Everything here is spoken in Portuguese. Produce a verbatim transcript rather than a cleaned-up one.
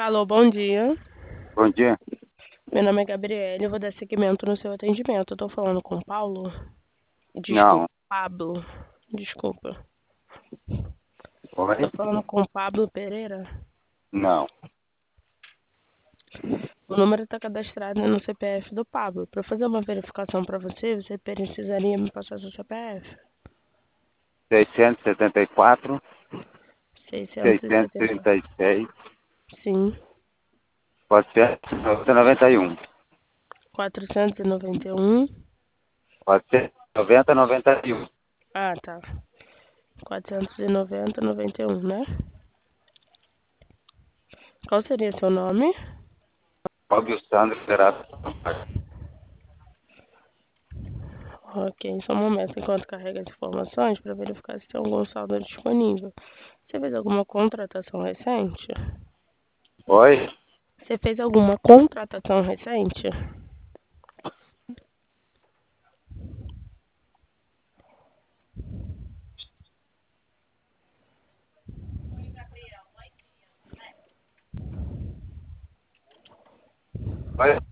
Alô, bom dia. Bom dia. Meu nome é Gabriele, eu vou dar seguimento no seu atendimento. Eu tô falando com o Paulo? Desculpa, Não. Pablo. Desculpa. Oi? Tô falando com o Pablo Pereira? Não. O número tá cadastrado no C P F do Pablo. Para fazer uma verificação para você, você precisaria me passar seu C P F. seiscentos e setenta e quatro, seiscentos e seiscentos e setenta. trinta e seis, Sim. quatrocentos e noventa e um. quatrocentos e noventa e um. quatrocentos e noventa, noventa e um. Ah, tá. quatrocentos e noventa, noventa e um, né? Qual seria seu nome? Fábio Sandro Gerato. Ok, só um momento enquanto carrega as informações para verificar se tem algum saldo disponível. Você fez alguma contratação recente? Oi? Você fez alguma contratação recente? Oi?